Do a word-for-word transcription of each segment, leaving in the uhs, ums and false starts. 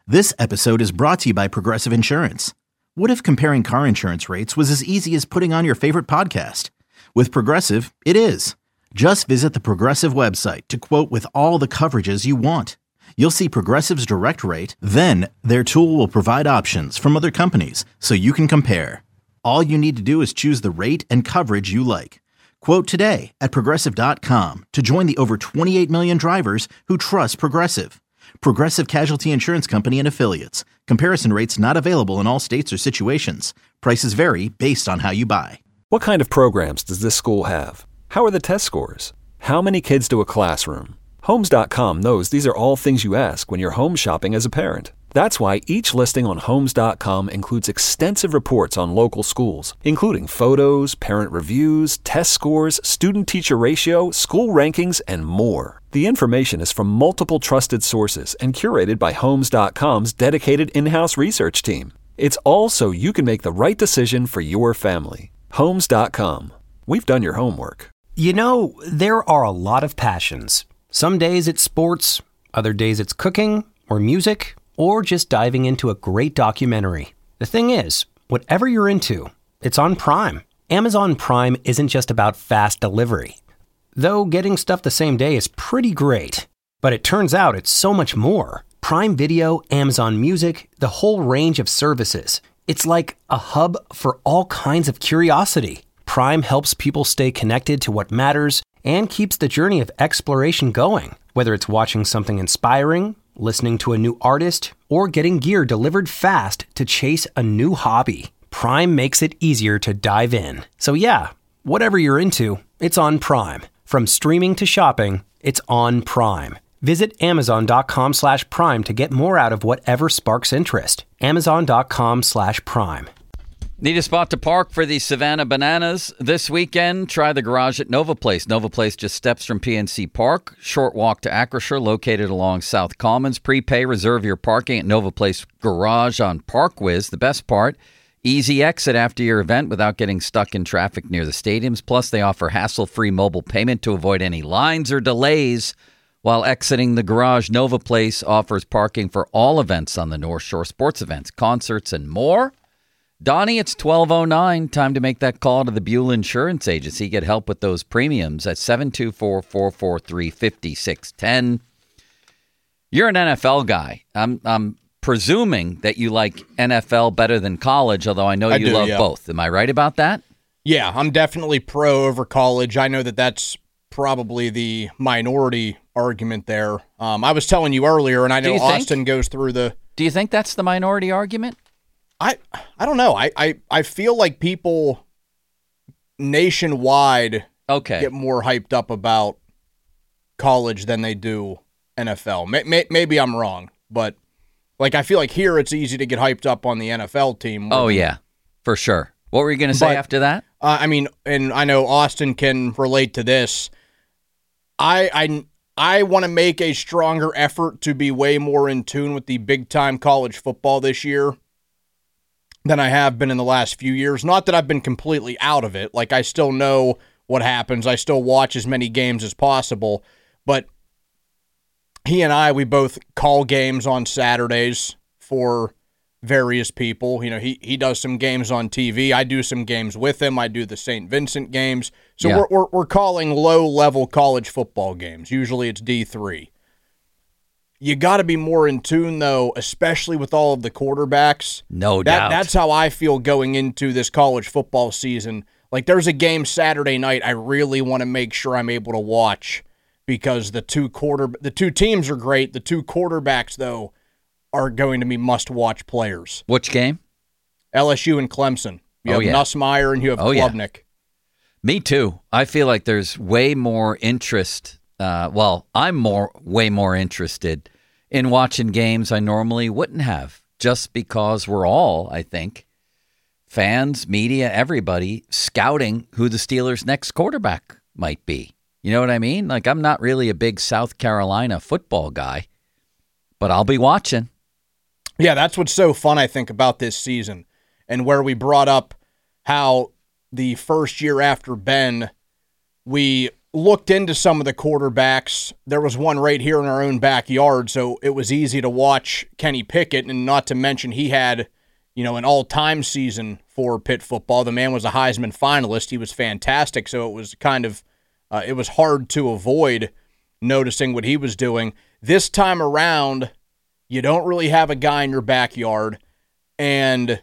This episode is brought to you by Progressive Insurance. What if comparing car insurance rates was as easy as putting on your favorite podcast? With Progressive, it is. Just visit the Progressive website to quote with all the coverages you want. You'll see Progressive's direct rate, then their tool will provide options from other companies so you can compare. All you need to do is choose the rate and coverage you like. Quote today at progressive dot com to join the over twenty-eight million drivers who trust Progressive. Progressive Casualty Insurance Company and Affiliates. Comparison rates not available in all states or situations. Prices vary based on how you buy. What kind of programs does this school have? How are the test scores? How many kids do a classroom? Homes dot com knows these are all things you ask when you're home shopping as a parent. That's why each listing on Homes dot com includes extensive reports on local schools, including photos, parent reviews, test scores, student-teacher ratio, school rankings, and more. The information is from multiple trusted sources and curated by Homes dot com's dedicated in-house research team. It's all so you can make the right decision for your family. Homes dot com. We've done your homework. You know, there are a lot of passions. Some days it's sports, other days it's cooking or music, or just diving into a great documentary. The thing is, whatever you're into, it's on Prime. Amazon Prime isn't just about fast delivery. Though getting stuff the same day is pretty great. But it turns out it's so much more. Prime Video, Amazon Music, the whole range of services. It's like a hub for all kinds of curiosity. Prime helps people stay connected to what matters and keeps the journey of exploration going. Whether it's watching something inspiring, listening to a new artist, or getting gear delivered fast to chase a new hobby, Prime makes it easier to dive in. So yeah, whatever you're into, it's on Prime. From streaming to shopping, it's on Prime. Visit amazon dot com slash prime to get more out of whatever sparks interest. amazon dot com slash prime. Need a spot to park for the Savannah Bananas this weekend? Try the garage at Nova Place. Nova Place just steps from P N C Park. Short walk to Acrisure, located along South Commons. Prepay, reserve your parking at Nova Place Garage on ParkWiz. The best part, easy exit after your event without getting stuck in traffic near the stadiums. Plus, they offer hassle-free mobile payment to avoid any lines or delays while exiting the garage. Nova Place offers parking for all events on the North Shore, sports events, concerts, and more. Donnie, it's twelve oh nine. Time to make that call to the Buell Insurance Agency. Get help with those premiums at seven two four, four four three, five six one zero. You're an N F L guy. I'm I'm presuming that you like N F L better than college, although I know I you do, love yeah. both. Am I right about that? Yeah, I'm definitely pro over college. I know that that's probably the minority argument there. Um, I was telling you earlier, and I know Austin think, goes through the... Do you think that's the minority argument? I I don't know. I, I, I feel like people nationwide okay. get more hyped up about college than they do N F L. May, may, maybe I'm wrong, but like I feel like here it's easy to get hyped up on the N F L team. Oh, yeah, for sure. What were you going to say but, after that? Uh, I mean, and I know Austin can relate to this. I I, I want to make a stronger effort to be way more in tune with the big-time college football this year than I have been in the last few years. Not that I've been completely out of it. Like, I still know what happens. I still watch as many games as possible. But he and I, we both call games on Saturdays for various people. You know, he he does some games on T V. I do some games with him. I do the Saint Vincent games. So yeah. we're, we're we're calling low-level college football games. Usually it's D three. You got to be more in tune, though, especially with all of the quarterbacks. No that, doubt. That's how I feel going into this college football season. Like, there's a game Saturday night I really want to make sure I'm able to watch because the two quarter the two teams are great. The two quarterbacks, though, are going to be must-watch players. Which game? L S U and Clemson. You oh, have yeah. Nussmeier and you have oh, Klubnik. Yeah. Me too. I feel like there's way more interest. Uh, well, I'm more, way more interested in watching games I normally wouldn't have, just because we're all, I think, fans, media, everybody scouting who the Steelers' next quarterback might be. You know what I mean? Like, I'm not really a big South Carolina football guy, but I'll be watching. Yeah, that's what's so fun, I think, about this season, and where we brought up how the first year after Ben, we looked into some of the quarterbacks. There was one right here in our own backyard, so it was easy to watch Kenny Pickett, and not to mention he had, you know, an all-time season for Pitt football. The man was a Heisman finalist. He was fantastic, so it was kind of, uh, it was hard to avoid noticing what he was doing. This time around, you don't really have a guy in your backyard, and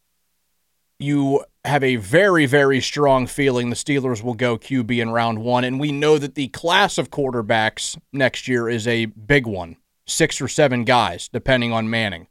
you have a very, very strong feeling the Steelers will go Q B in round one, and we know that the class of quarterbacks next year is a big one. Six or seven guys, depending on Manning.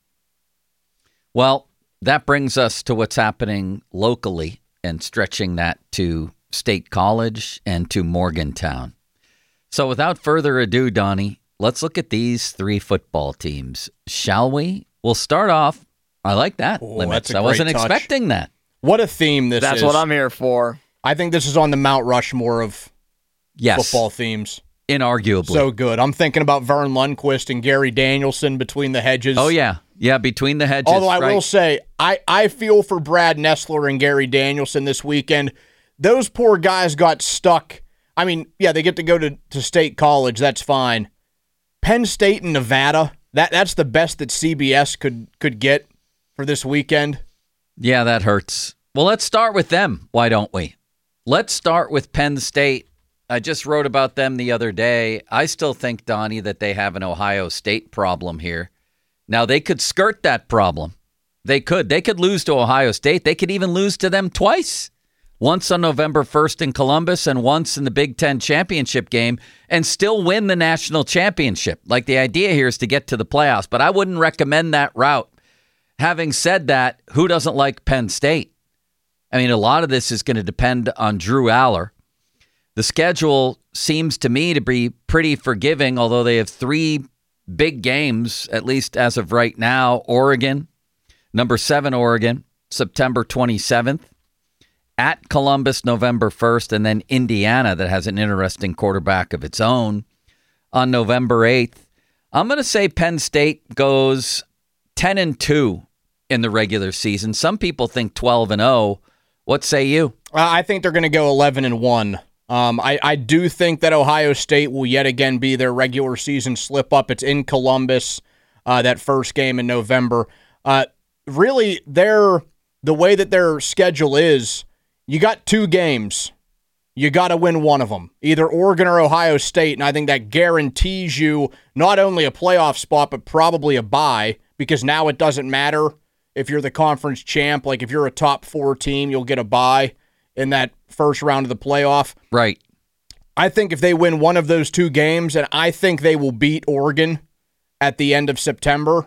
Well, that brings us to what's happening locally and stretching that to State College and to Morgantown. So without further ado, Donnie, let's look at these three football teams, shall we? We'll start off. I like that. Oh, Limits. that's a I wasn't great touch. expecting that. What a theme this That's is. what I'm here for. I think this is on the Mount Rushmore of Yes. football themes. Inarguably. So good. I'm thinking about Vern Lundquist and Gary Danielson between the hedges. Oh, yeah. Yeah, between the hedges. Although I right? will say, I, I feel for Brad Nessler and Gary Danielson this weekend. Those poor guys got stuck. I mean, yeah, they get to go to, to State College. That's fine. Penn State and Nevada, that that's the best that C B S could could get for this weekend. Yeah, that hurts. Well, let's start with them. Why don't we? Let's start with Penn State. I just wrote about them the other day. I still think, Donnie, that they have an Ohio State problem here. Now, they could skirt that problem. They could. They could lose to Ohio State. They could even lose to them twice. Once on November first in Columbus and once in the Big Ten championship game, and still win the national championship. Like, the idea here is to get to the playoffs, but I wouldn't recommend that route. Having said that, who doesn't like Penn State? I mean, a lot of this is going to depend on Drew Aller. The schedule seems to me to be pretty forgiving, although they have three big games, at least as of right now. Oregon, number seven Oregon, September twenty-seventh. At Columbus, November first, and then Indiana, that has an interesting quarterback of its own, on November eighth. I'm going to say Penn State goes ten and two in the regular season. Some people think twelve and oh. What say you? Uh, I think they're going to go eleven and one. Um, I, I do think that Ohio State will yet again be their regular season slip up. It's in Columbus, uh, that first game in November. Uh, really, their the way that their schedule is, you got two games. You got to win one of them, either Oregon or Ohio State, and I think that guarantees you not only a playoff spot, but probably a bye, because now it doesn't matter if you're the conference champ. Like, if you're a top four team, you'll get a bye in that first round of the playoff. Right. I think if they win one of those two games, and I think they will beat Oregon at the end of September,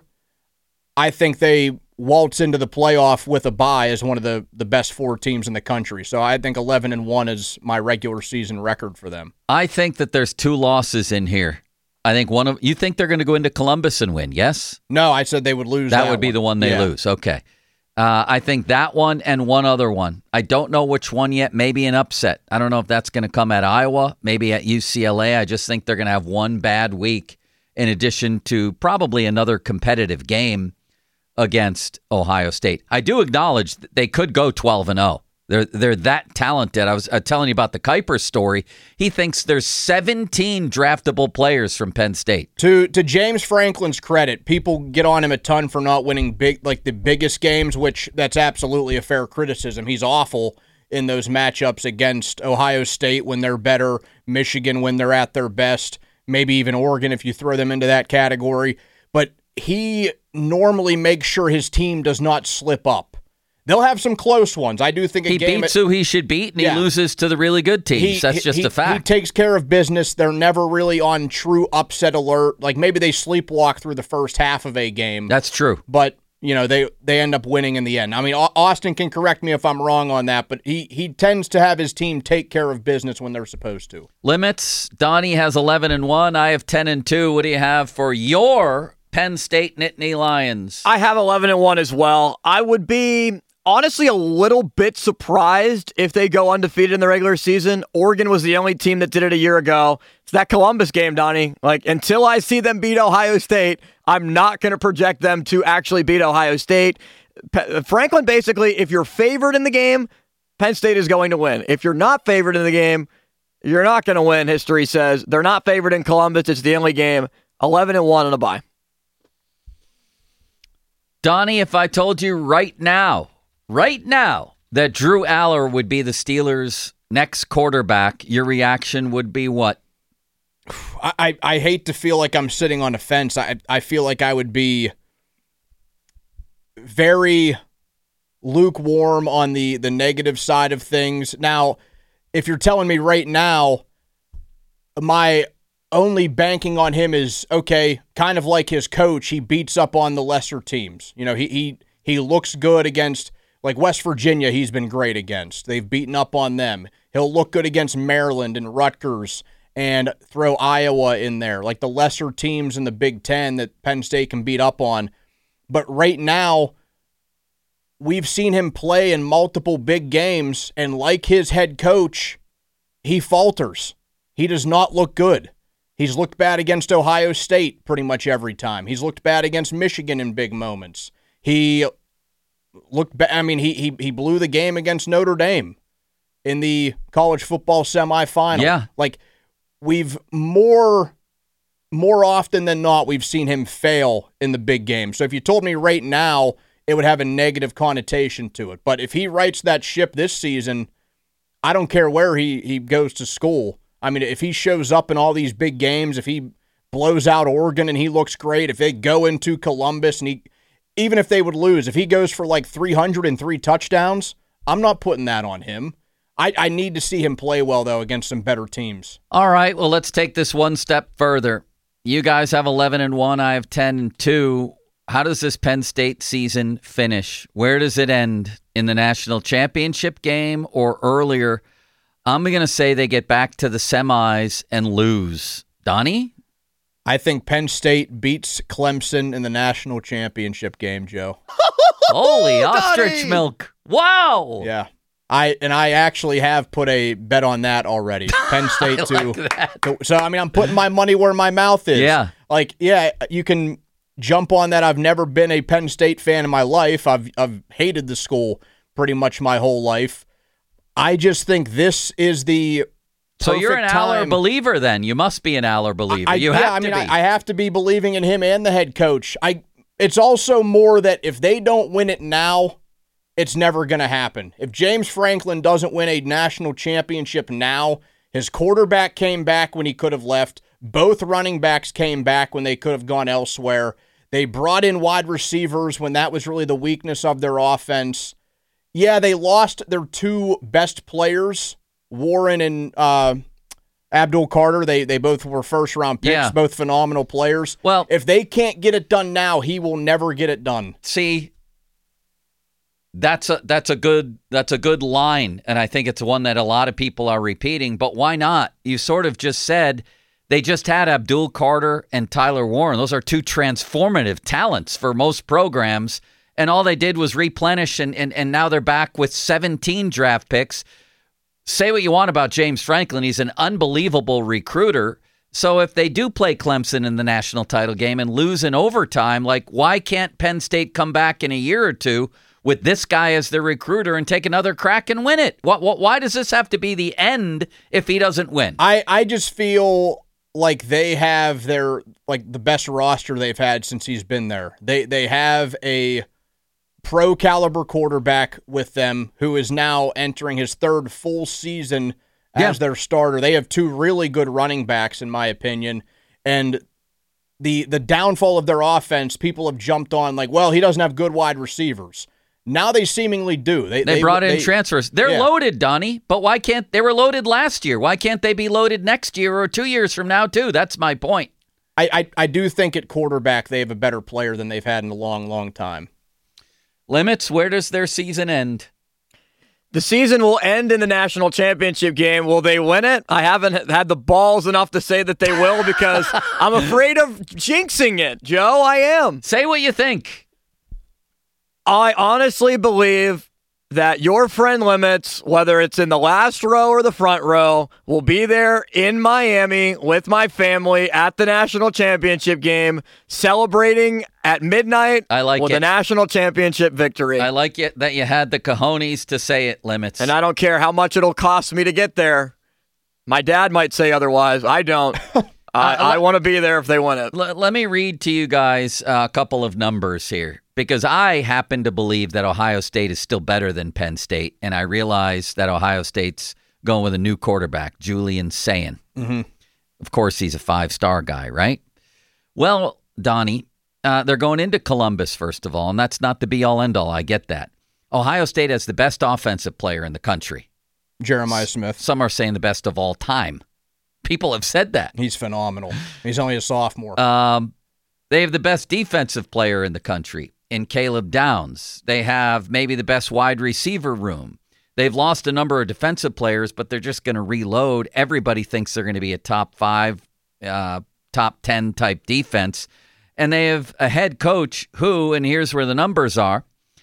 I think they waltz into the playoff with a bye as one of the, the best four teams in the country. So I think eleven and one is my regular season record for them. I think that there's two losses in here. I think one of you think they're going to go into Columbus and win, yes? No, I said they would lose That, that would be one. the one they Yeah. lose. Okay. Uh, I think that one and one other one. I don't know which one yet. Maybe an upset. I don't know if that's going to come at Iowa, maybe at U C L A. I just think they're going to have one bad week in addition to probably another competitive game against Ohio State. I do acknowledge that they could go twelve and oh. They're they're that talented. I was uh, telling you about the Kuiper story. He thinks there's seventeen draftable players from Penn State. To to James Franklin's credit, people get on him a ton for not winning big like the biggest games, which that's absolutely a fair criticism. He's awful in those matchups against Ohio State when they're better, Michigan when they're at their best, maybe even Oregon if you throw them into that category. But he normally makes sure his team does not slip up. They'll have some close ones. I do think a He game beats at, who he should beat, and Yeah. he loses to the really good teams. he, That's just he, a fact. He takes care of business. They're never really on true upset alert. Like, maybe they sleepwalk through the first half of a game. That's true. But, you know, they they end up winning in the end. I mean, Austin can correct me if I'm wrong on that, but he, he tends to have his team take care of business when they're supposed to. Limits. Donnie has eleven and one. I have ten and two. What do you have for your Penn State Nittany Lions? I have eleven and one as well. I would be honestly a little bit surprised if they go undefeated in the regular season. Oregon was the only team that did it a year ago. It's that Columbus game, Donnie. Like, until I see them beat Ohio State, I'm not going to project them to actually beat Ohio State. P- Franklin, basically, if you're favored in the game, Penn State is going to win. If you're not favored in the game, You're not going to win, history says. They're not favored in Columbus. It's the only game. eleven and one on a bye. Donnie, if I told you right now, right now, that Drew Aller would be the Steelers' next quarterback, your reaction would be what? I, I, I hate to feel like I'm sitting on a fence. I I feel like I would be very lukewarm on the, the negative side of things. Now, if you're telling me right now, my only banking on him is, okay, kind of like his coach, he beats up on the lesser teams. You know, he he he looks good against, like West Virginia, he's been great against. They've beaten up on them. He'll look good against Maryland and Rutgers and throw Iowa in there, like the lesser teams in the Big Ten that Penn State can beat up on. But right now, we've seen him play in multiple big games, and like his head coach, he falters. He does not look good. He's looked bad against Ohio State pretty much every time. He's looked bad against Michigan in big moments. He looked bad. I mean, he he he blew the game against Notre Dame in the college football semifinal. Yeah. Like, we've more more often than not, we've seen him fail in the big game. So if you told me right now, it would have a negative connotation to it. But if he rights that ship this season, I don't care where he, he goes to school. I mean, if he shows up in all these big games, if he blows out Oregon and he looks great, if they go into Columbus and he, even if they would lose, if he goes for like three hundred three touchdowns, I'm not putting that on him. I, I need to see him play well, though, against some better teams. All right, well, let's take this one step further. You guys have eleven and one, I have ten and two. How does this Penn State season finish? Where does it end? In the national championship game or earlier? I'm going to say they get back to the semis and lose. Donnie? I think Penn State beats Clemson in the national championship game, Joe. Holy ostrich milk. Wow. Yeah. I and I actually have put a bet on that already. Penn State to, like to so I mean I'm putting my money where my mouth is. Yeah. Like, yeah, you can jump on that. I've never been a Penn State fan in my life. I've I've hated the school pretty much my whole life. I just think this is the So you're an Aller time. believer then. You must be an Aller believer. I, you yeah, have I to mean, be. I, I have to be believing in him and the head coach. I it's also more that if they don't win it now, it's never going to happen. If James Franklin doesn't win a national championship now, his quarterback came back when he could have left. Both running backs came back when they could have gone elsewhere. They brought in wide receivers when that was really the weakness of their offense. Yeah, they lost their two best players, Warren and uh, Abdul Carter. They they both were first-round picks, Yeah. both phenomenal players. Well, if they can't get it done now, he will never get it done. See, that's a that's a good that's a good line, and I think it's one that a lot of people are repeating. But why not? You sort of just said they just had Abdul Carter and Tyler Warren. Those are two transformative talents for most programs, and all they did was replenish, and and, and now they're back with seventeen draft picks. Say what you want about James Franklin, he's an unbelievable recruiter. So if they do play Clemson in the national title game and lose in overtime, like, why can't Penn State come back in a year or two with this guy as their recruiter and take another crack and win it? What, what, why does this have to be the end if he doesn't win? I, I just feel like they have their like the best roster they've had since he's been there. They they have a pro caliber quarterback with them who is now entering his third full season as Yeah. their starter. They have two really good running backs, in my opinion. And the the downfall of their offense, people have jumped on like, well, he doesn't have good wide receivers. Now they seemingly do. They, They, they brought in they- transfers. They're yeah. loaded, Donnie, but why can't they were loaded last year? Why can't they be loaded next year or two years from now, too? That's my point. I, I, I do think at quarterback they have a better player than they've had in a long, long time. Limits, where does their season end? The season will end in the national championship game. Will they win it? I haven't had the balls enough to say that they will because I'm afraid of jinxing it, Joe. I am. Say what you think. I honestly believe that your friend Limits, whether it's in the last row or the front row, will be there in Miami with my family at the national championship game, celebrating at midnight I like with it. a national championship victory. I like it that you had the cojones to say it, Limits. And I don't care how much it'll cost me to get there. My dad might say otherwise. I don't. I, Uh, I want to be there if they win it. L- let me read to you guys a couple of numbers here, because I happen to believe that Ohio State is still better than Penn State, and I realize that Ohio State's going with a new quarterback, Julian Sayin. Mm-hmm. Of course, he's a five-star guy, right? Well, Donnie, uh, they're going into Columbus, first of all, and that's not the be-all, end-all. I get that. Ohio State has the best offensive player in the country. Jeremiah Smith. Some are saying the best of all time. People have said that. He's phenomenal. He's only a sophomore. Um, they have the best defensive player in the country in Caleb Downs. They have maybe the best wide receiver room. They've lost a number of defensive players, but they're just going to reload. Everybody thinks they're going to be a top five, uh, top ten type defense. And they have a head coach who, and here's where the numbers are,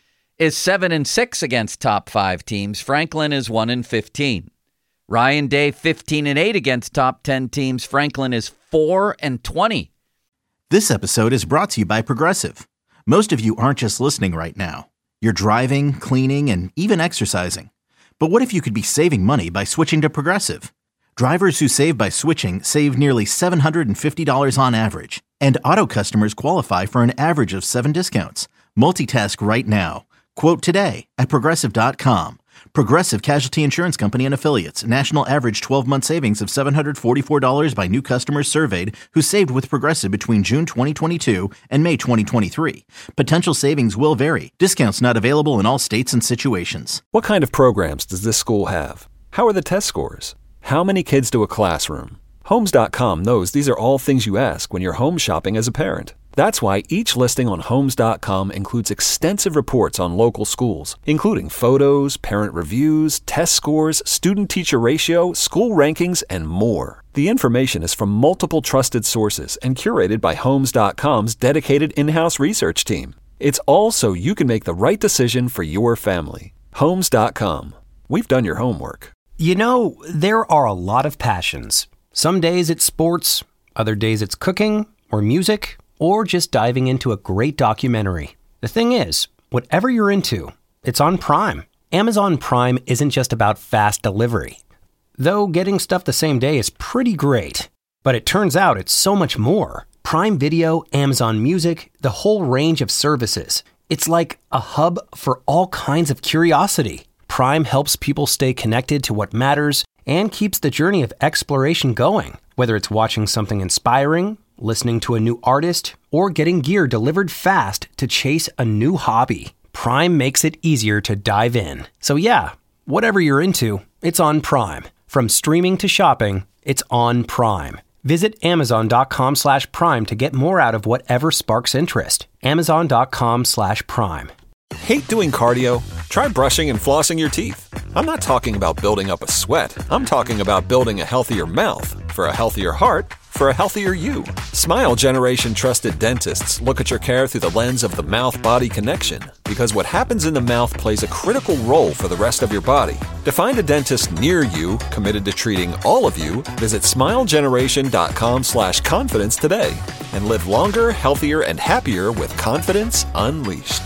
is seven and six against top five teams. Franklin is one and fifteen. Ryan Day, fifteen and eight against top ten teams. Franklin is four and twenty. This episode is brought to you by Progressive. Most of you aren't just listening right now. You're driving, cleaning, and even exercising. But what if you could be saving money by switching to Progressive? Drivers who save by switching save nearly seven hundred fifty dollars on average. And auto customers qualify for an average of seven discounts. Multitask right now. Quote today at Progressive dot com. Progressive Casualty Insurance Company and Affiliates. National average twelve-month savings of seven hundred forty-four dollars by new customers surveyed who saved with Progressive between June twenty twenty-two and May twenty twenty-three. Potential savings will vary. Discounts not available in all states and situations. What kind of programs does this school have? How are the test scores? How many kids do a classroom? Homes dot com knows these are all things you ask when you're home shopping as a parent. That's why each listing on Homes dot com includes extensive reports on local schools, including photos, parent reviews, test scores, student-teacher ratio, school rankings, and more. The information is from multiple trusted sources and curated by Homes dot com's dedicated in-house research team. It's all so you can make the right decision for your family. Homes dot com. We've done your homework. You know, there are a lot of passions. Some days it's sports, other days it's cooking or music, or just diving into a great documentary. The thing is, whatever you're into, it's on Prime. Amazon Prime isn't just about fast delivery. Though getting stuff the same day is pretty great. But it turns out it's so much more. Prime Video, Amazon Music, the whole range of services. It's like a hub for all kinds of curiosity. Prime helps people stay connected to what matters and keeps the journey of exploration going. Whether it's watching something inspiring, listening to a new artist, or getting gear delivered fast to chase a new hobby, Prime makes it easier to dive in. So yeah, whatever you're into, it's on Prime. From streaming to shopping, it's on Prime. Visit Amazon dot com slash Prime to get more out of whatever sparks interest. Amazon dot com slash Prime. Hate doing cardio? Try brushing and flossing your teeth. I'm not talking about building up a sweat. I'm talking about building a healthier mouth. For a healthier heart, for a healthier you. Smile Generation trusted dentists look at your care through the lens of the mouth-body connection, because what happens in the mouth plays a critical role for the rest of your body. To find a dentist near you committed to treating all of you, visit smile generation dot com slash confidence today and live longer, healthier, and happier with confidence unleashed.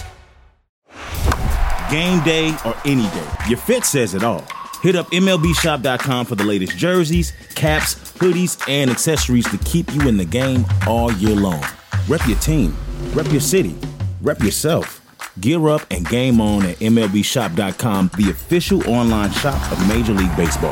Game day or any day, your fit says it all. Hit up M L B shop dot com for the latest jerseys, caps, hoodies, and accessories to keep you in the game all year long. Rep your team, rep your city, rep yourself. Gear up and game on at M L B shop dot com, the official online shop of Major League Baseball.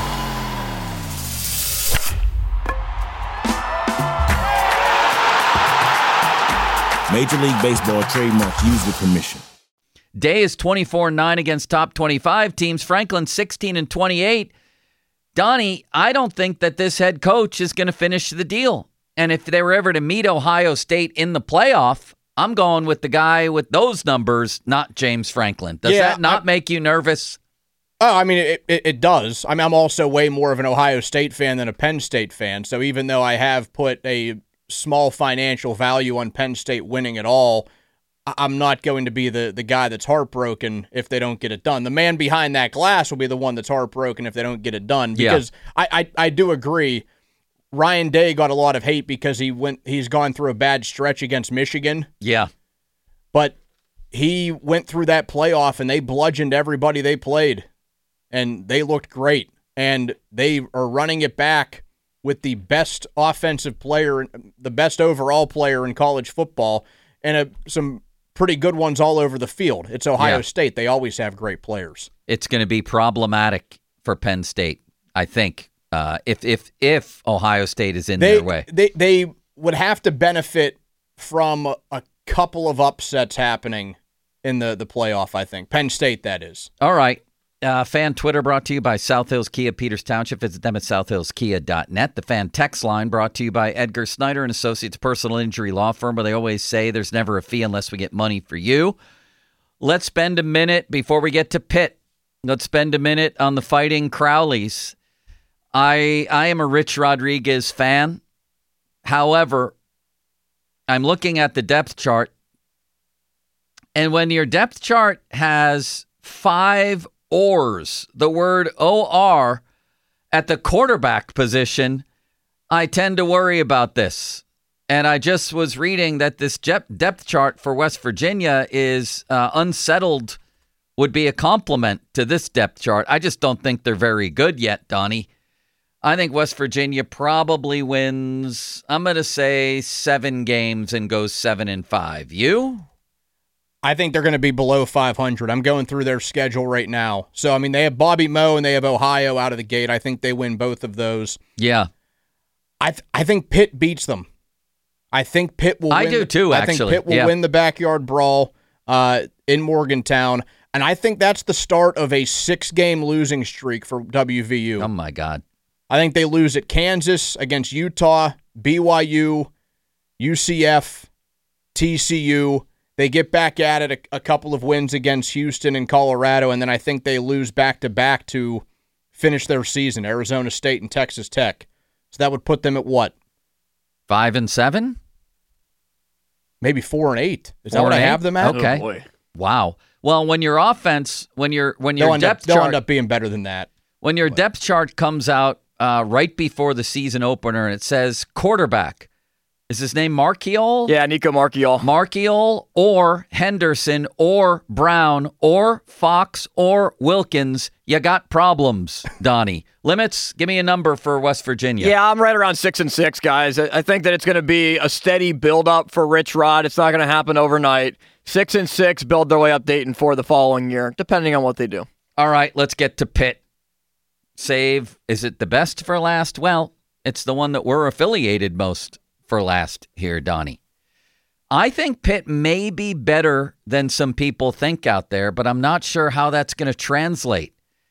Major League Baseball trademarks used with permission. Day is twenty-four and nine against top twenty-five teams. Franklin sixteen and twenty-eight. Donnie, I don't think that this head coach is going to finish the deal. And if they were ever to meet Ohio State in the playoff, I'm going with the guy with those numbers, not James Franklin. Does Yeah, that not I, make you nervous? Oh, I mean, it, it, it does. I mean, I'm also way more of an Ohio State fan than a Penn State fan. So even though I have put a small financial value on Penn State winning it all, I'm not going to be the, the guy that's heartbroken if they don't get it done. The man behind that glass will be the one that's heartbroken if they don't get it done. Because yeah. I, I, I do agree, Ryan Day got a lot of hate because he went he's gone through a bad stretch against Michigan. Yeah. But he went through that playoff and they bludgeoned everybody they played. And they looked great. and they are running it back with the best offensive player, the best overall player in college football, and a, some pretty good ones all over the field. It's Ohio yeah. State. They always have great players. It's going to be problematic for Penn State, I think, uh, if if if Ohio State is in they, their way. They, they would have to benefit from a, a couple of upsets happening in the, the playoff, I think. Penn State, that is. All right. Uh, fan Twitter brought to you by South Hills Kia, Peters Township. Visit them at south hills kia dot net. The fan text line brought to you by Edgar Snyder and Associates Personal Injury Law Firm, where they always say there's never a fee unless we get money for you. Let's spend a minute before we get to Pitt. Let's spend a minute on the Fighting Crowleys. I I am a Rich Rodriguez fan. However, I'm looking at the depth chart, and when your depth chart has five Ors, the word O R, at the quarterback position, I tend to worry about this. And I just was reading that this depth chart for West Virginia is uh, unsettled, would be a compliment to this depth chart. I just don't think they're very good yet, Donnie. I think West Virginia probably wins, I'm going to say, seven games and goes seven and five. You? I think they're going to be below five hundred. I'm going through their schedule right now. So, I mean, they have Bobby Moe and they have Ohio out of the gate. I think they win both of those. Yeah. I th- I think Pitt beats them. I think Pitt will I win. do too, the, actually. I think Pitt will yeah. win the backyard brawl uh, in Morgantown. And I think that's the start of a six-game losing streak for W V U. Oh, my God. I think they lose at Kansas, against Utah, B Y U, U C F, T C U. They get back at it, a, a couple of wins against Houston and Colorado, and then I think they lose back-to-back to finish their season, Arizona State and Texas Tech. So that would put them at what? Five and seven? Maybe four and eight. Is four that what I eight? have them at? Okay. Oh, boy. Wow. Well, when your offense, when your when your They'll, end depth up, they'll chart, end up being better than that. when your depth chart comes out uh, right before the season opener and it says quarterback, is his name Marchiol? Yeah, Nico Marchiol. Marchiol or Henderson or Brown or Fox or Wilkins, you got problems, Donnie. Limits, give me a number for West Virginia. Yeah, I'm right around six and six, guys. I think that it's going to be a steady build-up for Rich Rod. It's not going to happen overnight. Six and six, build their way up to eight and four the following year, depending on what they do. All right, let's get to Pitt. Save, is it the best for last? Well, it's the one that we're affiliated most for last here, Donnie. I think Pitt may be better than some people think out there, but I'm not sure how that's going to translate.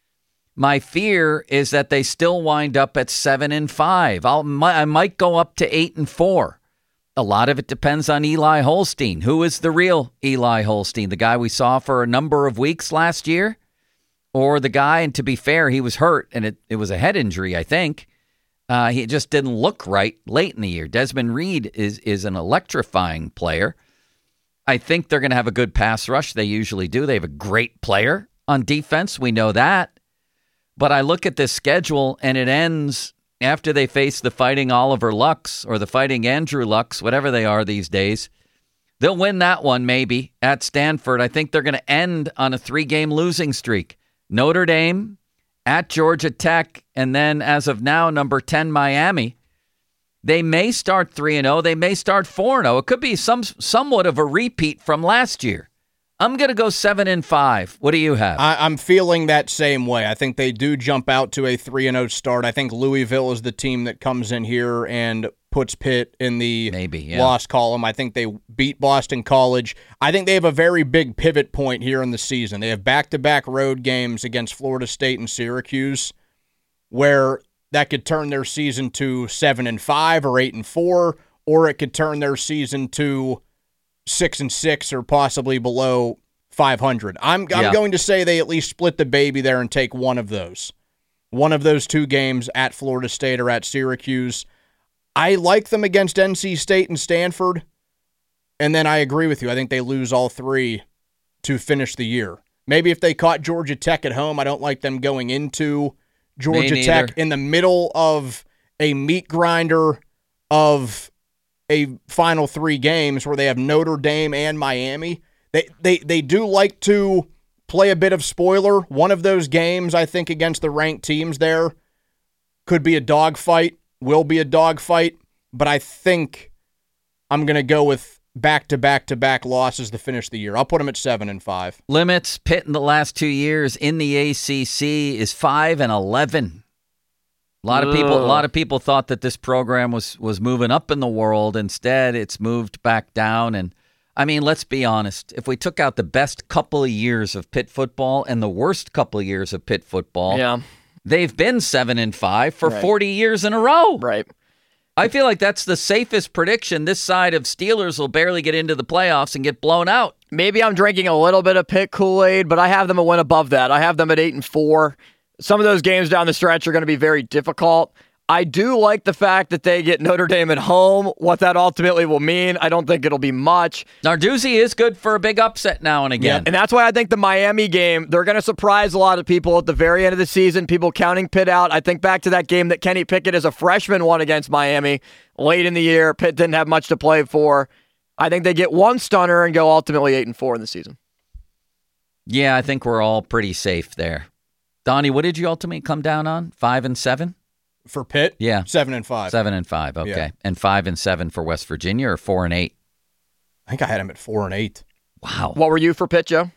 My fear is that they still wind up at seven and five. I'll, I might go up to eight and four. A lot of it depends on Eli Holstein. Who is the real Eli Holstein? The guy we saw for a number of weeks last year? Or the guy, and to be fair, he was hurt, and it, it was a head injury, I think. Uh, he just didn't look right late in the year. Desmond Reed is is an electrifying player. I think they're going to have a good pass rush. They usually do. They have a great player on defense. We know that. But I look at this schedule, and it ends after they face the Fighting Oliver Lux or the Fighting Andrew Lux, whatever they are these days. They'll win that one maybe at Stanford. I think they're going to end on a three-game losing streak. Notre Dame, at Georgia Tech, and then as of now, number ten, Miami. They may start three and oh. They may start four and oh. It could be some somewhat of a repeat from last year. I'm going to go seven and five. What do you have? I, I'm feeling that same way. I think they do jump out to a three and oh start. I think Louisville is the team that comes in here and puts Pitt in the Maybe, yeah. loss column. I think they beat Boston College. I think they have a very big pivot point here in the season. They have back-to-back road games against Florida State and Syracuse, where that could turn their season to seven and five or eight and four, or it could turn their season to six and six or possibly below five hundred. I'm I'm Yeah. going to say they at least split the baby there and take one of those. One of those two games at Florida State or at Syracuse. I like them against N C State and Stanford, and then I agree with you. I think they lose all three to finish the year. Maybe if they caught Georgia Tech at home, I don't like them going into Georgia Tech in the middle of a meat grinder of a final three games where they have Notre Dame and Miami. They they they do like to play a bit of spoiler. One of those games, I think, against the ranked teams there could be a dogfight, will be a dogfight, but I think I'm going to go with back-to-back-to-back losses to finish the year. I'll put them at seven and five. Limits, Pitt in the last two years in the A C C is five and eleven. A lot of people, a lot of people thought that this program was was moving up in the world. Instead, it's moved back down. And I mean, let's be honest. If we took out the best couple of years of Pitt football and the worst couple of years of Pitt football, Yeah. they've been seven and five for Right. forty years in a row. Right. I feel like that's the safest prediction. This side of Steelers will barely get into the playoffs and get blown out. Maybe I'm drinking a little bit of Pitt Kool-Aid, but I have them a win above that. I have them at eight and four. Some of those games down the stretch are going to be very difficult. I do like the fact that they get Notre Dame at home. What that ultimately will mean, I don't think it'll be much. Narduzzi is good for a big upset now and again. And that's why I think the Miami game, they're going to surprise a lot of people at the very end of the season, people counting Pitt out. I think back to that game that Kenny Pickett as a freshman won against Miami late in the year. Pitt didn't have much to play for. I think they get one stunner and go ultimately eight and four in the season. Yeah, I think we're all pretty safe there. Donnie, what did you ultimately come down on? Five and seven? For Pitt? Yeah. Seven and five. Seven and five, okay. Yeah. And five and seven for West Virginia, or four and eight? I think I had him at four and eight. Wow. What were you for Pitt, Joe?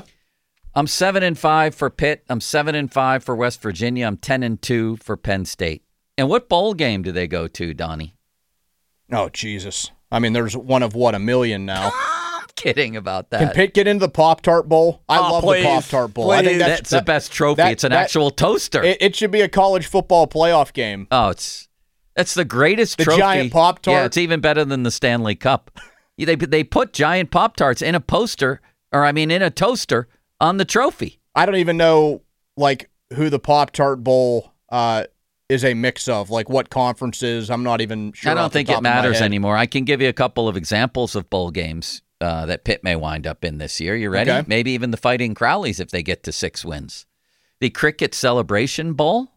I'm seven and five for Pitt. I'm seven and five for West Virginia. I'm ten and two for Penn State. And what bowl game do they go to, Donnie? Oh, Jesus. I mean, there's one of, what, a million now. I'm kidding about that. Can Pitt get into the Pop-Tart Bowl? I Oh, love please. the Pop-Tart Bowl. I Please. think that's that's, the that- best trophy. that- it's an that- actual toaster. It, it should be a college football playoff game. oh, it's that's the greatest The trophy. giant Pop-Tart? Yeah, it's even better than the Stanley Cup. they they put giant Pop-Tarts in a poster, or I mean in a toaster, on the trophy. I don't even know, like, who the Pop-Tart Bowl uh, is a mix of, like what conferences. I'm not even sure. I don't off the think top it of my matters head. anymore. I can give you a couple of examples of bowl games uh, that Pitt may wind up in this year. You ready? Okay. Maybe even the Fighting Crowleys if they get to six wins. The Cricket Celebration Bowl.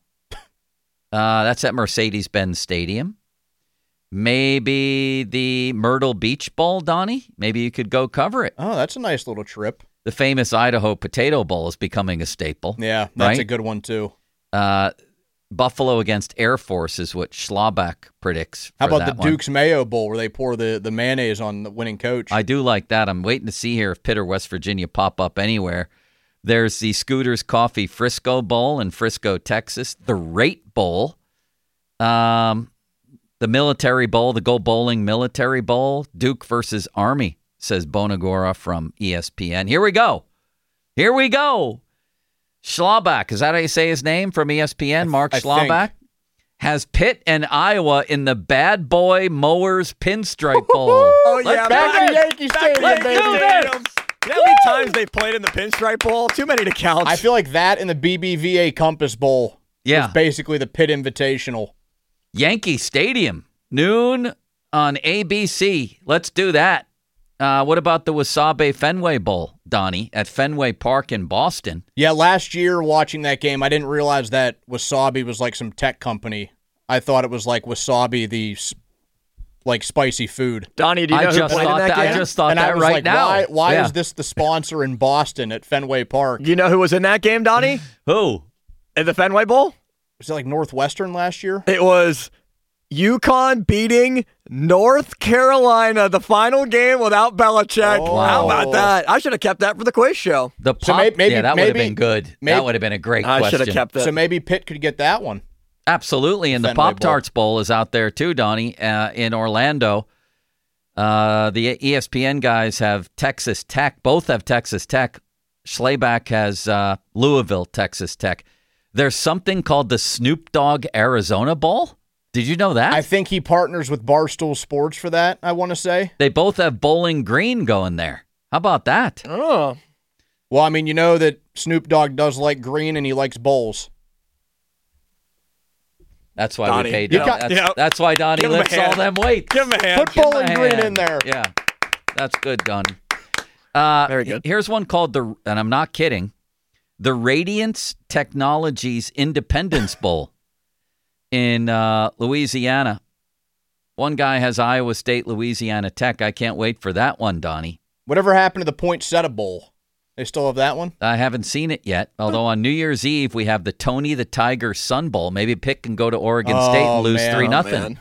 Uh, that's at Mercedes-Benz Stadium. Maybe the Myrtle Beach Bowl, Donnie. Maybe you could go cover it. Oh, that's a nice little trip. The famous Idaho Potato Bowl is becoming a staple. Yeah, that's Right? a good one, too. Uh, Buffalo against Air Force is what Schlabach predicts. How for about that the one. Duke's Mayo Bowl where they pour the, the mayonnaise on the winning coach? I do like that. I'm waiting to see here if Pitt or West Virginia pop up anywhere. There's the Scooters Coffee Frisco Bowl in Frisco, Texas. The Rate Bowl. Um, the Military Bowl, the Go Bowling Military Bowl. Duke versus Army, says Bonagora from E S P N. Here we go. Here we go. Schlabach, is that how you say his name from E S P N? Mark I Schlabach think. has Pitt and Iowa in the Bad Boy Mowers Pinstripe Bowl. Oh, Let's yeah, do back this. in Yankee Stadium, Let's baby. do this. You know how many times they played in the Pinstripe Bowl? Too many to count. I feel like that and the B B V A Compass Bowl Yeah. is basically the Pitt Invitational. Yankee Stadium, noon on A B C. Let's do that. Uh, what about the Wasabe Fenway Bowl, Donnie, at Fenway Park in Boston? Yeah, last year watching that game, I didn't realize that Wasabi was like some tech company. I thought it was like Wasabi, the s- like spicy food. Donnie, do you I know who just played thought in that, that. game? I just thought and that I was right like, now. why, why Yeah. is this the sponsor in Boston at Fenway Park? Do you know who was in that game, Donnie? Who? At the Fenway Bowl? Was it like Northwestern last year? It was UConn beating North Carolina, the final game without Belichick. Oh. How about that? I should have kept that for the quiz show. The So pop, may- maybe- yeah, that would have maybe- been good. maybe- that would have been a great I should question. have kept that. So maybe Pitt could get that one. Absolutely, and the Fenway Bowl. Pop Tarts Bowl is out there too, Donnie, uh, in Orlando. Uh, the E S P N guys have Texas Tech. Both have Texas Tech. Schlabach has uh, Louisville, Texas Tech. There's something called the Snoop Dogg Arizona Bowl. Did you know that? I think he partners with Barstool Sports for that, I want to say. They both have Bowling Green going there. How about that? Oh. Well, I mean, you know that Snoop Dogg does like green and he likes bowls. That's why Donnie, we paid. you Don- got- that's, yeah. that's why Donnie Give him a lifts all hand. them weights. Give him a hand. Put Give him Bowling a Green hand. in there. Yeah, that's good, Donnie. Uh, Very good. Here's one called the, and I'm not kidding, the Radiance Technologies Independence Bowl in uh, Louisiana. One guy has Iowa State, Louisiana Tech. I can't wait for that one, Donnie. Whatever happened to the Poinsettia Bowl? They still have that one? I haven't seen it yet. Although on New Year's Eve, we have the Tony the Tiger Sun Bowl. Maybe Pitt can go to Oregon Oh, State and lose man. three Oh, nothing.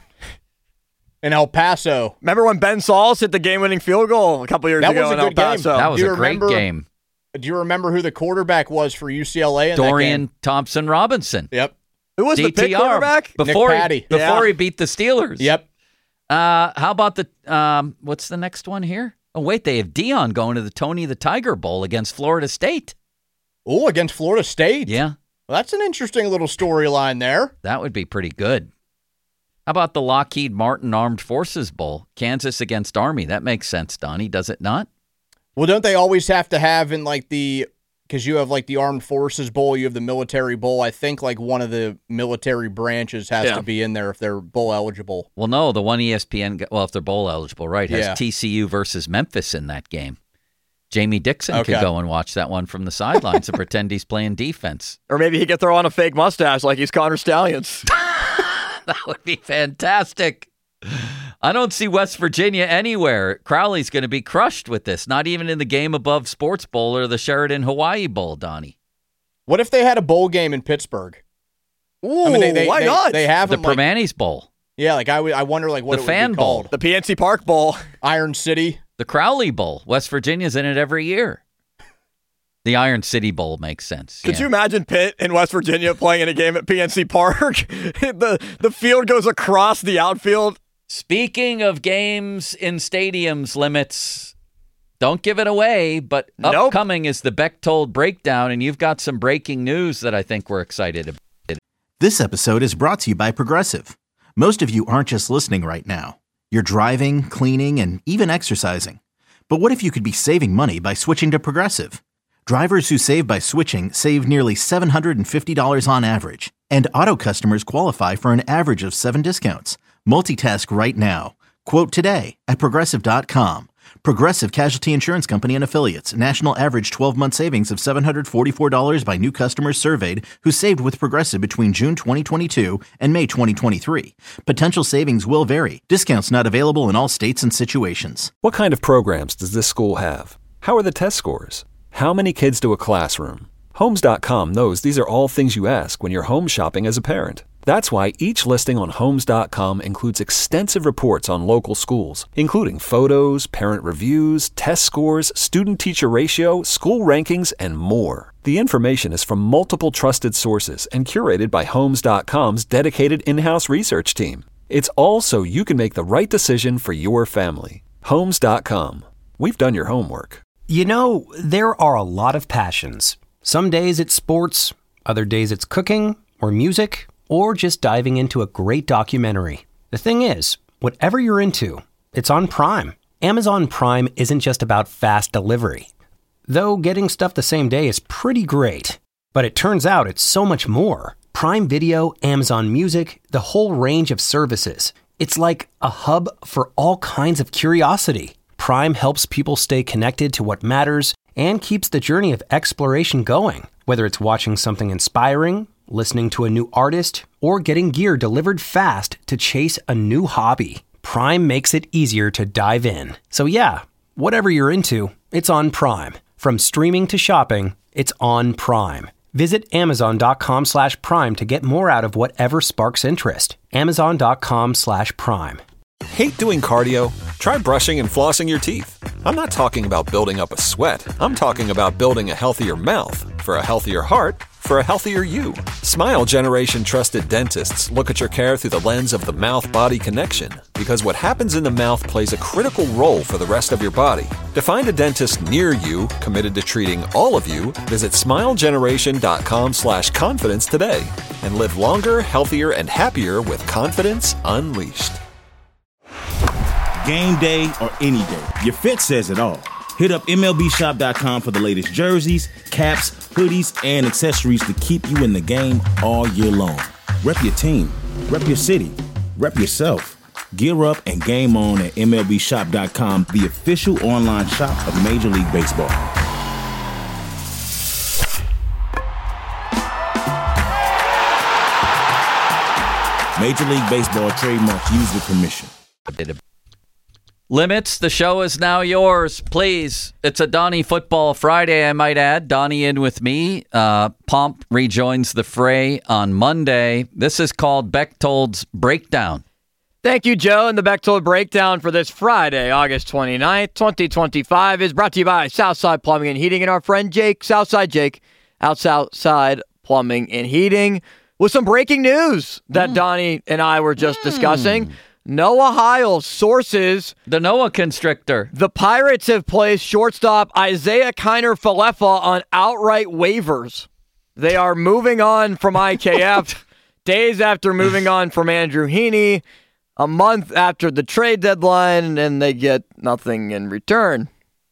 In El Paso. Remember when Ben Sauls hit the game-winning field goal a couple years That ago was a in El good game. Paso? That was Do a you great remember- game. Do you remember who the quarterback was for U C L A in that Dorian game? Thompson Robinson. Yep. Who was the Pitt D T R. quarterback? Before, Nick he, Patty. before Yeah. he beat the Steelers. Yep. Uh, how about the, um, what's the next one here? Oh, wait, they have Dion going to the Tony the Tiger Bowl against Florida State. Oh, against Florida State. Yeah, Well, that's an interesting little storyline there. that would be pretty good. How about the Lockheed Martin Armed Forces Bowl? Kansas against Army. That makes sense, Donnie, does it not? Well, don't they always have to have in like the, because you have like the Armed Forces Bowl, you have the Military Bowl. I think like one of the military branches has Yeah. to be in there if they're bowl eligible. Well, no, the one E S P N, got- well, if they're bowl eligible, right, has Yeah. T C U versus Memphis in that game. Jamie Dixon Okay. could go and watch that one from the sidelines and pretend he's playing defense. Or maybe he could throw on a fake mustache like he's Connor Stallions. That would be fantastic. I don't see West Virginia anywhere. Crowley's going to be crushed with this. Not even in the game above Sports Bowl or the Sheridan Hawaii Bowl, Donnie. What if they had a bowl game in Pittsburgh? Ooh, I mean, they, they, why they, not? They have The them, like, Permanis Bowl, yeah, like I, w- I wonder like what The it would Fan be Bowl. called. the P N C Park Bowl. Iron City. the Crowley Bowl. West Virginia's in it every year. The Iron City Bowl makes sense. Could yeah. you imagine Pitt in West Virginia playing in a game at P N C Park? the The field goes across the outfield. Speaking of games in stadiums limits, don't give it away, but Nope. upcoming is the Bechtold Breakdown, and you've got some breaking news that I think we're excited about. This episode is brought to you by Progressive. Most of you aren't just listening right now. You're driving, cleaning, and even exercising. But what if you could be saving money by switching to Progressive? Drivers who save by switching save nearly seven hundred fifty dollars on average. And auto customers qualify for an average of seven discounts. Multitask right now. Quote today at Progressive dot com. Progressive Casualty Insurance Company and Affiliates. National average twelve-month savings of seven hundred forty-four dollars by new customers surveyed who saved with Progressive between June twenty twenty-two and May twenty twenty-three. Potential savings will vary. Discounts not available in all states and situations. What kind of programs does this school have? How are the test scores? How many kids do a classroom? Homes dot com knows these are all things you ask when you're home shopping as a parent. That's why each listing on Homes dot com includes extensive reports on local schools, including photos, parent reviews, test scores, student-teacher ratio, school rankings, and more. The information is from multiple trusted sources and curated by Homes dot com's dedicated in-house research team. It's all so you can make the right decision for your family. Homes dot com. We've done your homework. You know, there are a lot of passions. Some days it's sports, other days it's cooking or music, or just diving into a great documentary. The thing is, whatever you're into, it's on Prime. Amazon Prime isn't just about fast delivery. Though getting stuff the same day is pretty great. But it turns out it's so much more. Prime Video, Amazon Music, the whole range of services. It's like a hub for all kinds of curiosity. Prime helps people stay connected to what matters and keeps the journey of exploration going. Whether it's watching something inspiring, listening to a new artist, or getting gear delivered fast to chase a new hobby, Prime makes it easier to dive in. So yeah, whatever you're into, it's on Prime. From streaming to shopping, it's on Prime. Visit Amazon dot com slash Prime to get more out of whatever sparks interest. Amazon dot com slash Prime. Hate doing cardio? Try brushing and flossing your teeth. I'm not talking about building up a sweat. I'm talking about building a healthier mouth. For a healthier heart, for a healthier you. Smile Generation trusted dentists look at your care through the lens of the mouth-body connection, because what happens in the mouth plays a critical role for the rest of your body. To find a dentist near you committed to treating all of you, visit smile generation dot com slash confidence today and live longer, healthier, and happier with confidence unleashed. Game day or any day, your fit says it all. Hit up M L B shop dot com for the latest jerseys, caps, hoodies, and accessories to keep you in the game all year long. Rep your team, rep your city, rep yourself. Gear up and game on at M L B shop dot com, the official online shop of Major League Baseball. Major League Baseball trademarks used with permission. Limits, the show is now yours. Please, it's a Donnie Football Friday, I might add. Donnie in with me. Uh, Pomp rejoins the fray on Monday. This is called Bechtold's Breakdown. Thank you, Joe. And the Bechtold Breakdown for this Friday, August twenty-ninth, twenty twenty-five is brought to you by Southside Plumbing and Heating and our friend Jake, Southside Jake, out Southside Plumbing and Heating, with some breaking news that mm. Donnie and I were just mm. discussing. Noah Heil sources. The Noah Constrictor. The Pirates have placed shortstop Isaiah Kiner-Falefa on outright waivers. They are moving on from I K F days after moving on from Andrew Heaney, a month after the trade deadline, and they get nothing in return.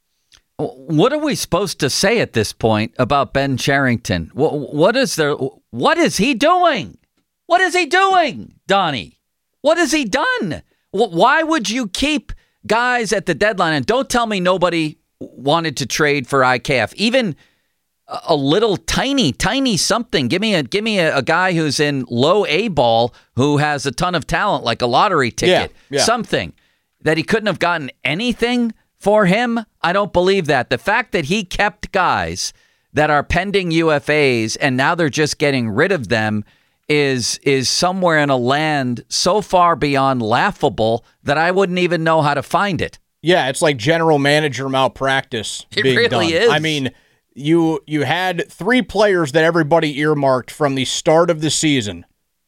What are we supposed to say at this point about Ben Cherington? What, what is there? What is he doing? What is he doing, Donnie? What has he done? Why would you keep guys at the deadline? And don't tell me nobody wanted to trade for I K F. Even a little tiny, tiny something. Give me a give me a, a guy who's in low A ball who has a ton of talent, like a lottery ticket. Yeah, yeah. Something that he couldn't have gotten anything for him. I don't believe that. The fact that he kept guys that are pending U F As and now they're just getting rid of them is is somewhere in a land so far beyond laughable that I wouldn't even know how to find it. Yeah, it's like general manager malpractice it being really done. is. I mean, you you had three players that everybody earmarked from the start of the season.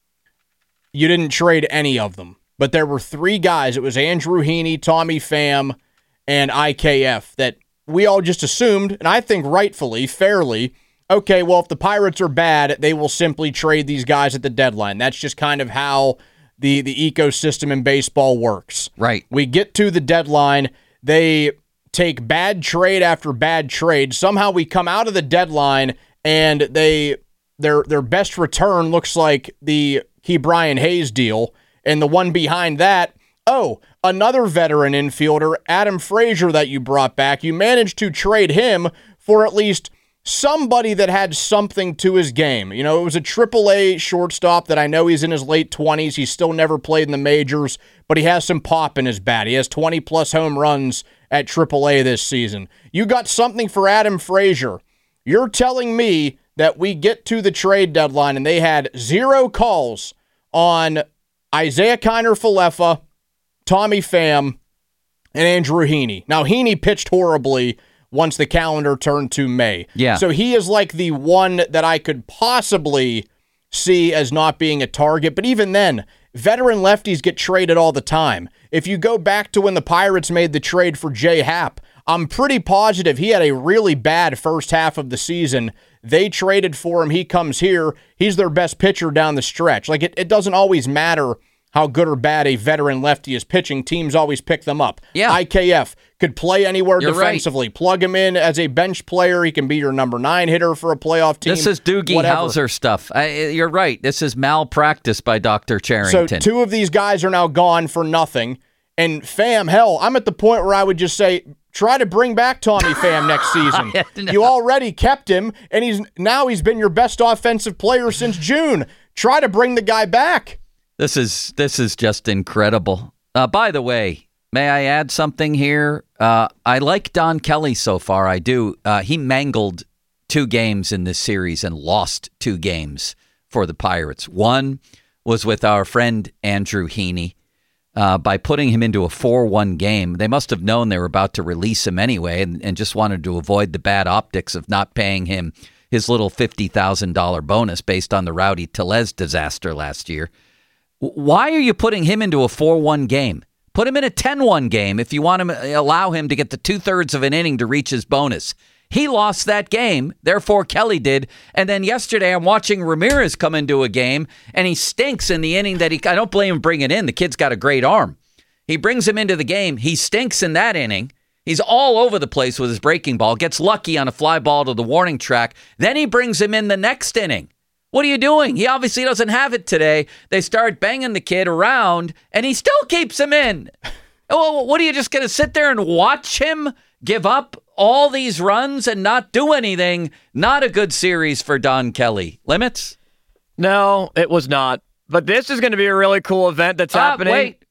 You didn't trade any of them, but there were three guys. It was Andrew Heaney, Tommy Pham, and I K F that we all just assumed, and I think rightfully, fairly, okay, well, if the Pirates are bad, they will simply trade these guys at the deadline. That's just kind of how the, the ecosystem in baseball works. Right. We get to the deadline. They take bad trade after bad trade. Somehow we come out of the deadline, and they their their best return looks like the Ke'Bryan Hayes deal, and the one behind that, oh, another veteran infielder, Adam Frazier, that you brought back. You managed to trade him for at least somebody that had something to his game. You know, it was a triple A shortstop that I know he's in his late twenties. He's still never played in the majors, but he has some pop in his bat. He has twenty-plus home runs at triple A this season. You got something for Adam Frazier. You're telling me that we get to the trade deadline and they had zero calls on Isaiah Kiner-Falefa, Tommy Pham, and Andrew Heaney. Now, Heaney pitched horribly once the calendar turned to May. Yeah. So he is like the one that I could possibly see as not being a target. But even then, veteran lefties get traded all the time. If you go back to when the Pirates made the trade for Jay Happ, I'm pretty positive he had a really bad first half of the season. They traded for him. He comes here. He's their best pitcher down the stretch. Like, it, it doesn't always matter how good or bad a veteran lefty is pitching. Teams always pick them up. Yeah. I K F could play anywhere You're defensively. Right. Plug him in as a bench player. He can be your number nine hitter for a playoff team. This is Doogie whatever. Howser stuff. I, you're right. This is malpractice by Doctor Cherington. So two of these guys are now gone for nothing. And Pham, hell, I'm at the point where I would just say, try to bring back Tommy Pham next season. no. You already kept him, and he's now he's been your best offensive player since June. Try to bring the guy back. This is this is just incredible. Uh, by the way, may I add something here? Uh, I like Don Kelly so far. I do. Uh, he mangled two games in this series and lost two games for the Pirates. One was with our friend Andrew Heaney. Uh, by putting him into a four one game. They must have known they were about to release him anyway and, and just wanted to avoid the bad optics of not paying him his little fifty thousand dollars bonus based on the Rowdy Tellez disaster last year. Why are you putting him into a four one game? Put him in a ten one game if you want to allow him to get the two-thirds of an inning to reach his bonus. He lost that game, therefore Kelly did. And then yesterday I'm watching Ramirez come into a game, and he stinks in the inning that he... I don't blame him bringing it in. The kid's got a great arm. He brings him into the game. He stinks in that inning. He's all over the place with his breaking ball, gets lucky on a fly ball to the warning track. Then he brings him in the next inning. What are you doing? He obviously doesn't have it today. They start banging the kid around, and he still keeps him in. Oh, what are you just going to sit there and watch him give up all these runs and not do anything? Not a good series for Don Kelly. Limits? No, it was not. But this is going to be a really cool event that's uh, happening. Wait,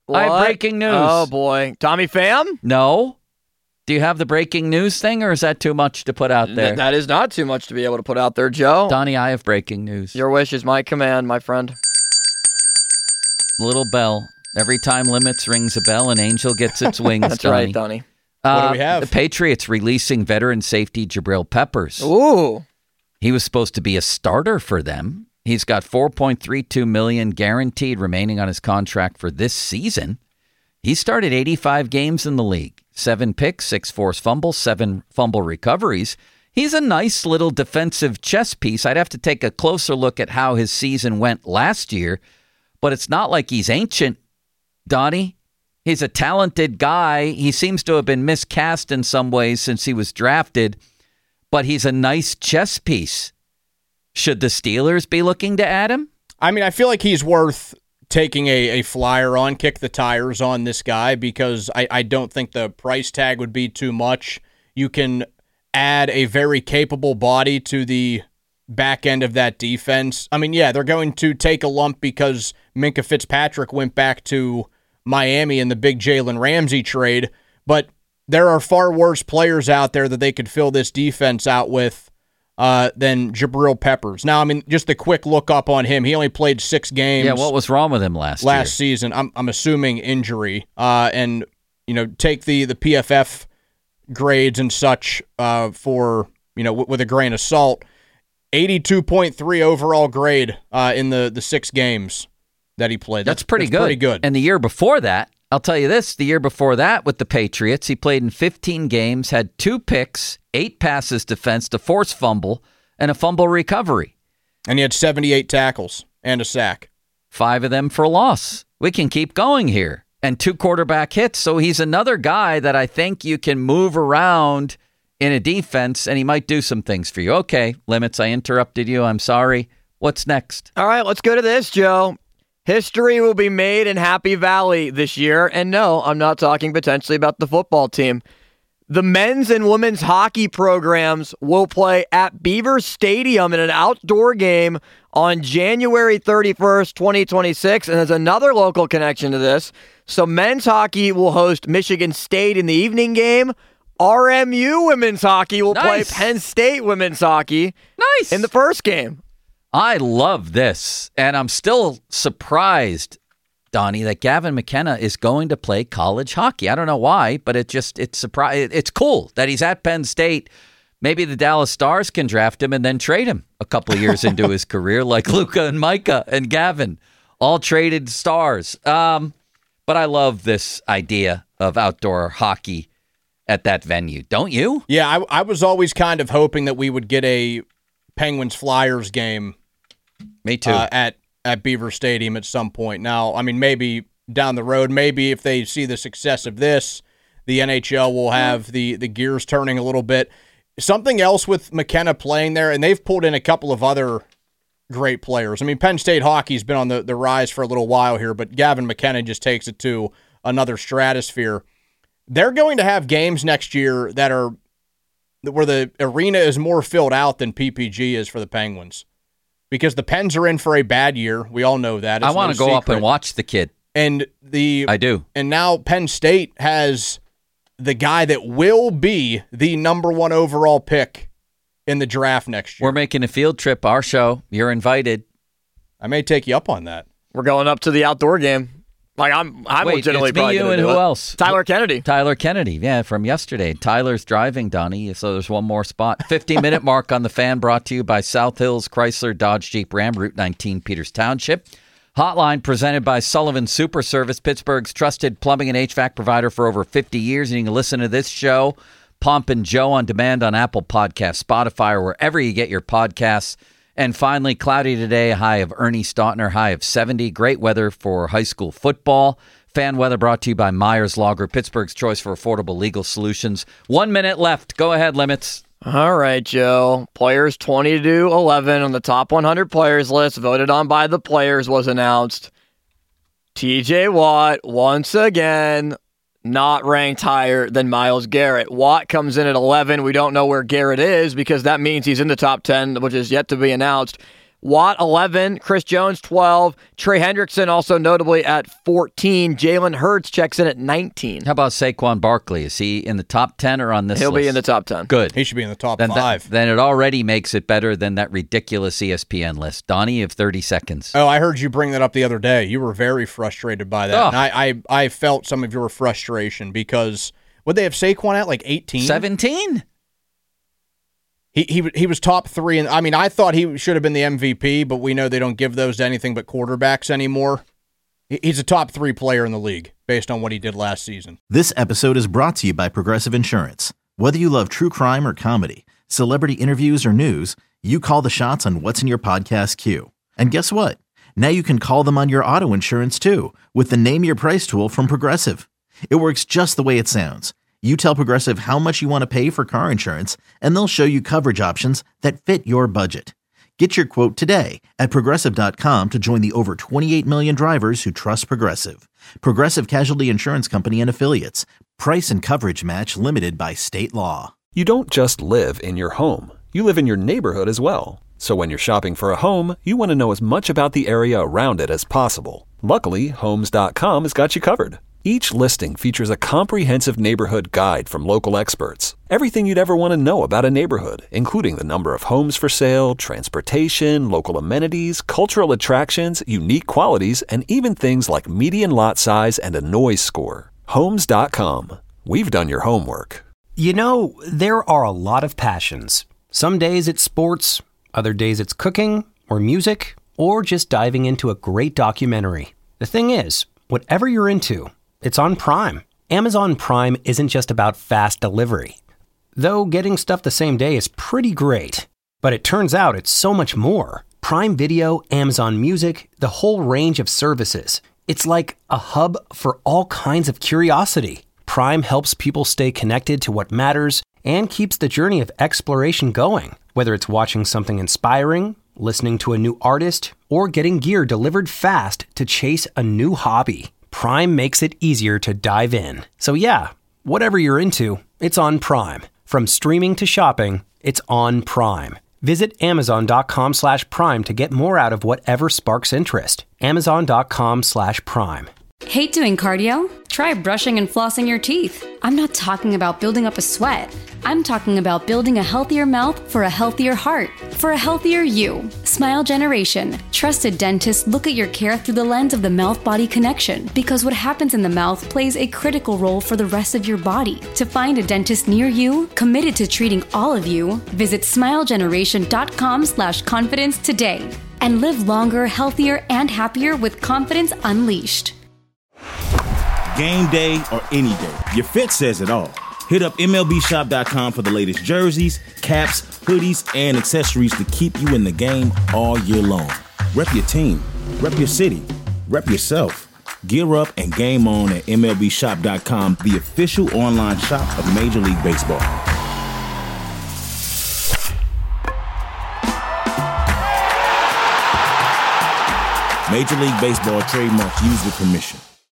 I have breaking news. Oh, boy. Tommy Pham? No. Do you have the breaking news thing, or is that too much to put out there? Th- that is not too much to be able to put out there, Joe. Donnie, I have breaking news. Your wish is my command, my friend. Little bell. Every time Limits rings a bell, an angel gets its wings, That's Donnie. right, Donnie. Uh, what do we have? The Patriots releasing veteran safety Jabril Peppers. Ooh. He was supposed to be a starter for them. He's got four point three two million dollars guaranteed remaining on his contract for this season. He started eighty-five games in the league, seven picks, six forced fumbles, seven fumble recoveries. He's a nice little defensive chess piece. I'd have to take a closer look at how his season went last year, but it's not like he's ancient, Donnie. He's a talented guy. He seems to have been miscast in some ways since he was drafted, but he's a nice chess piece. Should the Steelers be looking to add him? I mean, I feel like he's worth taking a, a flyer on, kick the tires on this guy, because I, I don't think the price tag would be too much. You can add a very capable body to the back end of that defense. I mean, yeah, they're going to take a lump because Minkah Fitzpatrick went back to Miami in the big Jalen Ramsey trade, but there are far worse players out there that they could fill this defense out with uh, than Jabril Peppers. Now, I mean, just a quick look up on him. He only played six games. Yeah, what was wrong with him last last year? season? I'm I'm assuming injury. Uh, and you know, take the the P F F grades and such uh, for you know w- with a grain of salt. eighty-two point three overall grade uh, in the the six games that he played. That's, that's pretty that's good. Pretty good. And the year before that, I'll tell you this, the year before that with the Patriots, he played in fifteen games, had two picks, eight passes defensed, a forced fumble, and a fumble recovery. And he had seventy-eight tackles and a sack. Five of them for loss. We can keep going here. And two quarterback hits. So he's another guy that I think you can move around in a defense, and he might do some things for you. Okay, Limits, I interrupted you. I'm sorry. What's next? All right, let's go to this, Joe. History will be made in Happy Valley this year. And no, I'm not talking potentially about the football team. The men's and women's hockey programs will play at Beaver Stadium in an outdoor game on January thirty-first, twenty twenty-six. And there's another local connection to this. So men's hockey will host Michigan State in the evening game. R M U women's hockey will Nice. play Penn State women's hockey Nice. in the first game. I love this, and I'm still surprised, Donnie, that Gavin McKenna is going to play college hockey. I don't know why, but it just it's surprise. It's cool that he's at Penn State. Maybe the Dallas Stars can draft him and then trade him a couple of years into his career, like Luka and Micah and Gavin, all traded stars. Um, but I love this idea of outdoor hockey at that venue, don't you? Yeah, I, I was always kind of hoping that we would get a Penguins Flyers game. Me too. Uh, at at Beaver Stadium at some point. Now, I mean, maybe down the road, maybe if they see the success of this, the N H L will have the the gears turning a little bit. Something else with McKenna playing there, and they've pulled in a couple of other great players. I mean, Penn State hockey's been on the, the rise for a little while here, but Gavin McKenna just takes it to another stratosphere. They're going to have games next year that are where the arena is more filled out than P P G is for the Penguins. Because the Pens are in for a bad year. We all know that. It's I want to no go up secret. and watch the kid. And the I do. And now Penn State has the guy that will be the number one overall pick in the draft next year. We're making a field trip, our show. You're invited. I may take you up on that. We're going up to the outdoor game. Like I'm, I'm Wait, legitimately it's me, probably you, gonna and do who it. else? Tyler Kennedy. Tyler Kennedy, yeah, from yesterday. Tyler's driving, Donnie, so there's one more spot. fifteen-minute mark on the Fan, brought to you by South Hills Chrysler Dodge Jeep Ram, Route nineteen, Peters Township. Hotline presented by Sullivan Super Service, Pittsburgh's trusted plumbing and H V A C provider for over fifty years. And you can listen to this show, Pomp and Joe, on demand on Apple Podcasts, Spotify, or wherever you get your podcasts. And finally, cloudy today, a high of Ernie Stautner, high of seventy. Great weather for high school football. Fan weather brought to you by Myers Lager, Pittsburgh's choice for affordable legal solutions. One minute left. Go ahead, Limits. All right, Joe. Players twenty to eleven on the top one hundred players list, voted on by the players, was announced. T J Watt, once again, not ranked higher than Myles Garrett. Watt comes in at eleven. We don't know where Garrett is because that means he's in the top ten, which is yet to be announced. Watt, eleven. Chris Jones, twelve. Trey Hendrickson, also notably at fourteen. Jalen Hurts checks in at nineteen. How about Saquon Barkley? Is he in the top ten or on this He'll list? be in the top ten. Good. He should be in the top then five. That, then it already makes it better than that ridiculous E S P N list. Donnie, you have thirty seconds. Oh, I heard you bring that up the other day. You were very frustrated by that. Oh. And I, I, I felt some of your frustration because, would they have Saquon at like eighteen? seventeen? He, he he was top three, and I mean, I thought he should have been the M V P, but we know they don't give those to anything but quarterbacks anymore. He's a top three player in the league based on what he did last season. This episode is brought to you by Progressive Insurance. Whether you love true crime or comedy, celebrity interviews or news, you call the shots on what's in your podcast queue. And guess what? Now you can call them on your auto insurance too with the Name Your Price tool from Progressive. It works just the way it sounds. You tell Progressive how much you want to pay for car insurance, and they'll show you coverage options that fit your budget. Get your quote today at Progressive dot com to join the over twenty-eight million drivers who trust Progressive. Progressive Casualty Insurance Company and Affiliates. Price and coverage match limited by state law. You don't just live in your home. You live in your neighborhood as well. So when you're shopping for a home, you want to know as much about the area around it as possible. Luckily, Homes dot com has got you covered. Each listing features a comprehensive neighborhood guide from local experts. Everything you'd ever want to know about a neighborhood, including the number of homes for sale, transportation, local amenities, cultural attractions, unique qualities, and even things like median lot size and a noise score. Homes dot com. We've done your homework. You know, there are a lot of passions. Some days it's sports, other days it's cooking, or music, or just diving into a great documentary. The thing is, whatever you're into, it's on Prime. Amazon Prime isn't just about fast delivery. Though getting stuff the same day is pretty great. But it turns out it's so much more. Prime Video, Amazon Music, the whole range of services. It's like a hub for all kinds of curiosity. Prime helps people stay connected to what matters and keeps the journey of exploration going. Whether it's watching something inspiring, listening to a new artist, or getting gear delivered fast to chase a new hobby. Prime makes it easier to dive in. So yeah, whatever you're into, it's on Prime. From streaming to shopping, it's on Prime. Visit Amazon.com slash Prime to get more out of whatever sparks interest. Amazon.com slash Prime. Hate doing cardio? Try brushing and flossing your teeth. I'm not talking about building up a sweat. I'm talking about building a healthier mouth for a healthier heart, for a healthier you. Smile Generation. Trusted dentists look at your care through the lens of the mouth-body connection because what happens in the mouth plays a critical role for the rest of your body. To find a dentist near you, committed to treating all of you, visit smilegeneration.com slash confidence today and live longer, healthier, and happier with confidence unleashed. Game day or any day, your fit says it all. Hit up M L B shop dot com for the latest jerseys, caps, hoodies, and accessories to keep you in the game all year long. Rep your team, rep your city, rep yourself. Gear up and game on at M L B shop dot com, the official online shop of Major League Baseball. Major League Baseball trademarks used with permission.